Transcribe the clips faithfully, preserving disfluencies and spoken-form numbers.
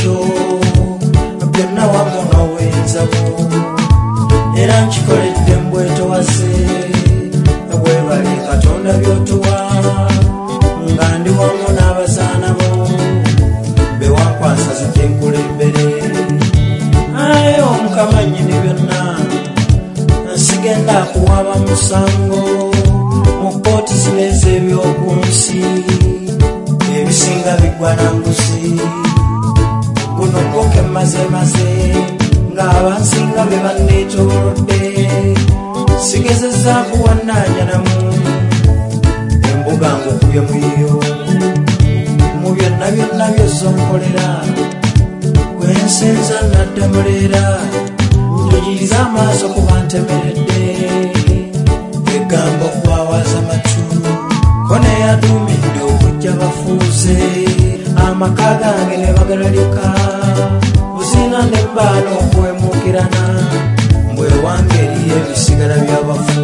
ekyo byonna wamu n'owenzabo era nkikoledde mbwetowaze webale Katonda by'otuwa nga ndi wamu n'abazaana bo bewankwasa zikyenkulembere aye Omukama nnyini byonna nsigenda kuwaba musango mu kkooti zino ez'ebyokunsi ebisinga biggwa na nguzi guno gwoke mazemaze ng'abansinga be banneetoolodde sigezezza kuwannaanya namu embuga ng'okubye muyo mu byonna byonna by'ozonkolera kwensenza nadda muleera njigiriza amaaso kuba ntemeredde egambo okwawaza matu ko neyaduumidde okujja bafuuze amaka gange ne bagalalika kuzina ne mbaana okwemuukirana mbwe wange eriyo ebisigala by'abafu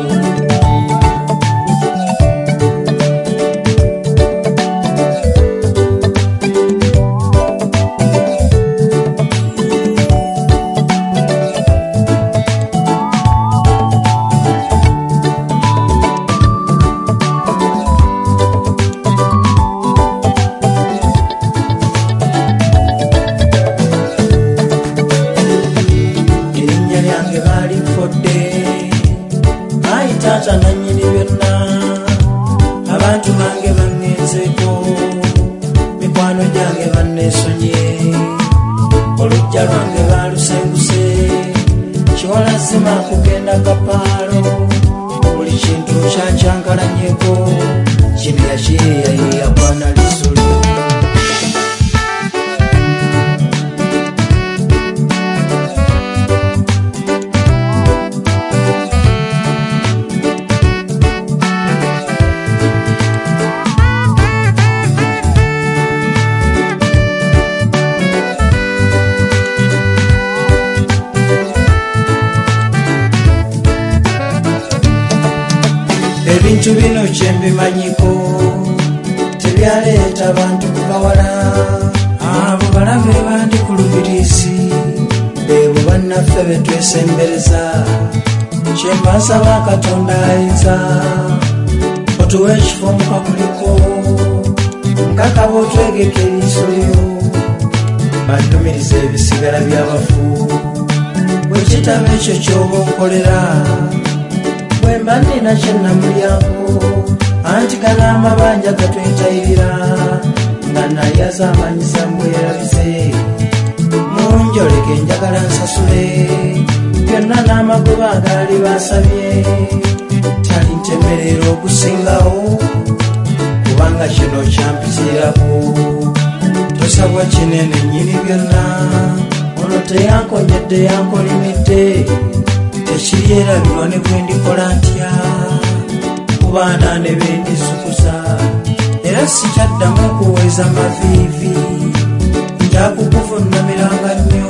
Taata nannyini byonna abantu bange banneezeeko mikwano gyange banneesonye olujja lwange baalusenguse kiwalazima kugenda kapaalo buli kintu kyankyankalanyeko kino yakiyeeyayeeya kwana lisulu ebintu bino kyembimanyiko tebyaleeta bantu kubawala abo balabe bandi ku lubiriisi ebo bannaffe betwesembereza kyembasaba Katonda ayinza otuwa ekifo mukakuliko nkaka botwegeka eriiso lyo bannumiriza ebisigala by'abafu bwe kitaba ekyo ky'oba okolera bwemba nina kyennamulyango anti gana amabanja gatwetayirira nga naye azamanyisa mbwerabize munjoleke njagala nsasule byonna n'amagoba agaali basabye tali ntemerera okusingawo kubanga kino kyampitirirako tosabwa kinene nnyini byonna ono teyankonjedde yankolimidde tekiri erabirwa ne bwe ndikola ntya ku baana ne bendisukusa era sikyaddamu okuweeza maviivi njakukuvuunamiranga nnyo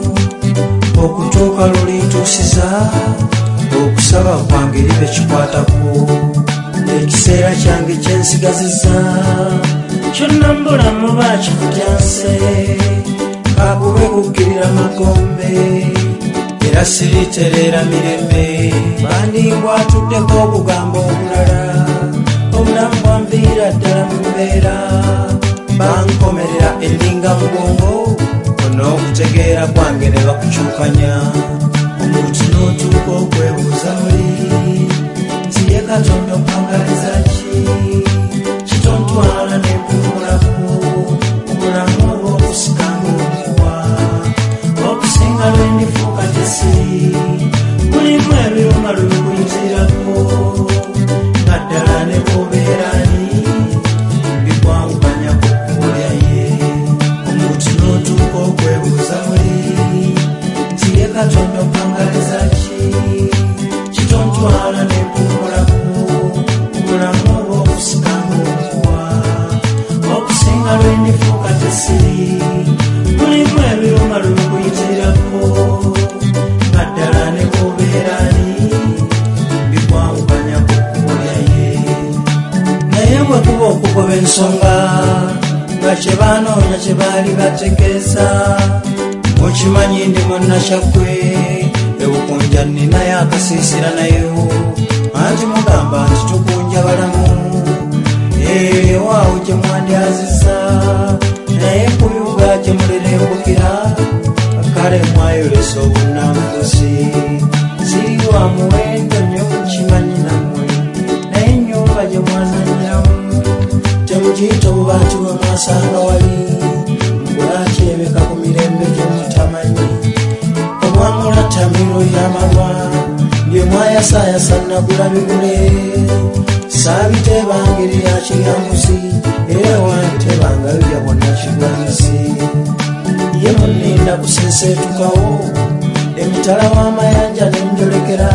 okutuuka lulintuusiza okusaba kwange libe kikwatako ekiseera kyange kyensigazizza kyonna mbulamu baakikutyanse kakube kukkirira magombe era siriterera mirembe bandingwatuddeko okugambo obulala obulamu bwanviira ddala mu mbeera bankomerera endinga mugongo n'okutegeera kwange ne bakukyukanya omuntu n'otuuka okwebuuza muli nti ye Katonda okwagaliza ki kitontwala nempumulaku obulamu oba okusikanga okuwa okusinga lwendifuuka tesiri mulimu ebiruma lwebikuyitirako nga ddala ne bwobeerani bikwawukanya kukulya ye omuntu n'otuuka okwebuuza muli nti ye Katonda okwagaliza ki kitontwala nempumulaku obulamu oba okusikanga okuwa okusinga lwendifuuka tesiri mulimu ebiruma lwebikuyitirako nga ddala ne bwobeerani bikwawukanya kukulya ye naye bwe kuba okugoba ensonga nga nga kye baanoonya kye baali bategeeza mukimanyi ndi munnashaggwe ebukunja nninayo akasiisira nayo anti mugamba nti tukunja balamu ewaawo gye mwandyaziza naye kuyuga gye mulirembukira kale mwayolesa obunnamuguzi ziriwa muwendo nnyo mukimanyi nammwe naye ennyumba gye mwazannyamu temugiyita obubaati bwe mwasanga wali mbulakyebeka ku mirembe gye mutamanyi obwamulatamiro ly'amalwa bye mwayasaayasa nagula bigule saabitebangeri ya kiryanguzi era wantebanga bibya bonna kigwanisi ye munninda kuseeseetukawo emitala w'amayanja n'enjolekera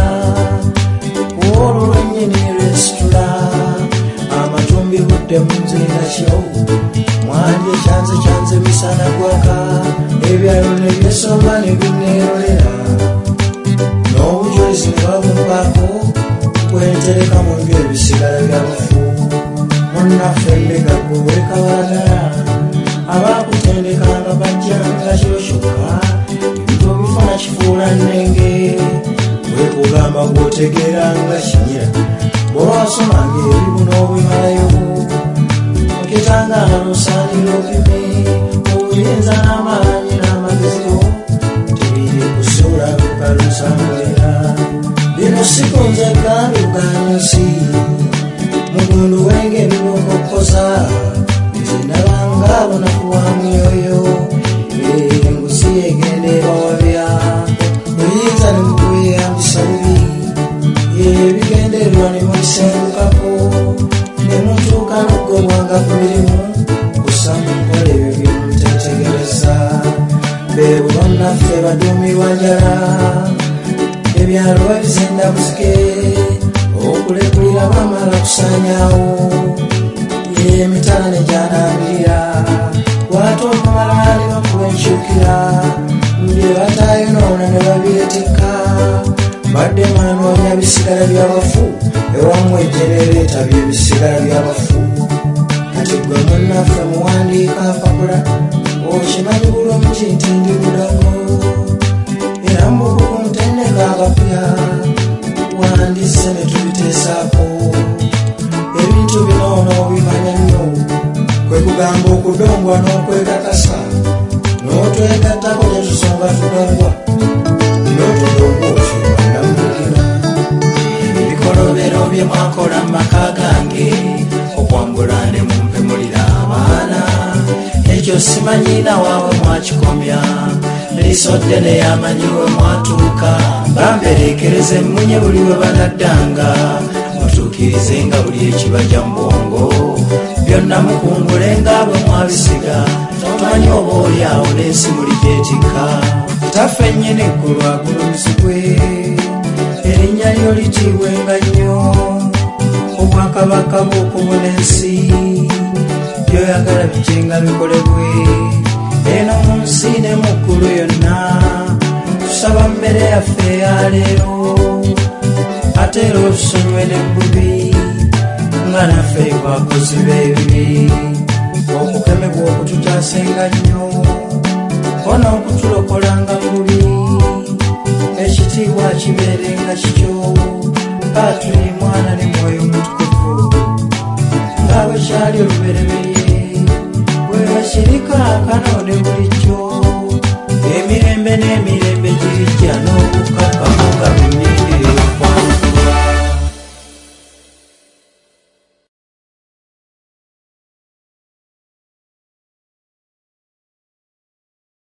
olwo lwennyini resitula amatumbi budde mu nzirakyo mwandi ekyanze kyanze misana gwaka ebyalo ne byesomba ne bineerolera n'obujulizi ne babumpaako kwentereka mu byo ebisigala byabafu munnaffe embega gweweekabalagala abaakutendekanga bajjanga kyoshoka ebintu bifuna kifuula nnenge bwekugamba gwotegeeranga kinyira bw'owasomanga ebibu n'obimalayo mukitanga nosaanira opime obuyinza n'amaanyi n'amagezi tebiri kusuula kukalusambulira bino sikunze ganduganyusi mugundu wenge bibokokoza nzindabanga abonakuwa myoyo engusi egende bawabya buyinza ne mukuyambisa bubi ebigendererwa ne mubisengukako ne mutuuka n'okugobwanga ku mirimu kusa mukola ebyo byemutetegereza beebulo naffe baduumirwa njala ebyalo babizinda buzike okulekulira bamala kusaanyaawo emitala ne gyanaabirira kwata omumala ne bakuba enkyukira bye batayonoona ne babyetikka badde mwanoonya bisigala by'abafu ewamu ejjereereeta by'ebisigala by'abafu kati gwe munnaffe muwandiika mpapula okimanyi bulungi nti ndi bulango era mbukuku ntendeka abapya wandise ne tubiteesaako ebintu bino n'obimanya nnyo kwe kugamba okudongwa n'okwekakasa n'otwegattako tetusonga tudongwa n'otudongwa okyobandamukira ebikolobero bye mwakola mu maka gange okwambula ne mumpemulira abaana ekyo simanyina waabwe mwakikomya lisodde neyamanyi we mwatuuka bamberekereze mmunye buli we banaddanga mutuukirize nga buli ekibajja mu bwongo byonna mukungule nga bwe mwabisiga tomanyi oba oli awo n'ensi muli gyetikka taffe nnyini eggulu agulumizibwe erinnya lyo litiibwenga nnyo obwakabaka bw'okubula ensi byoyagala bijjenga bikolebwe eno mu nsi ne mu ggulu yonna tusaba mmere yaffe eyaleero ate era otusonyiwe n'ebbubi nga naffe twakozi b'ebibi okukemebwa okututaasenga nnyo kona okutulokolanga mu bubi ekitiibwa kibeerenga kikyo patuli mwana ne mwoyo omutukuvu nga bwe kyali olubereberye bwe bakirika akanone bulijjo emirembe n'emirembe girijja n'obukakamu nga bimye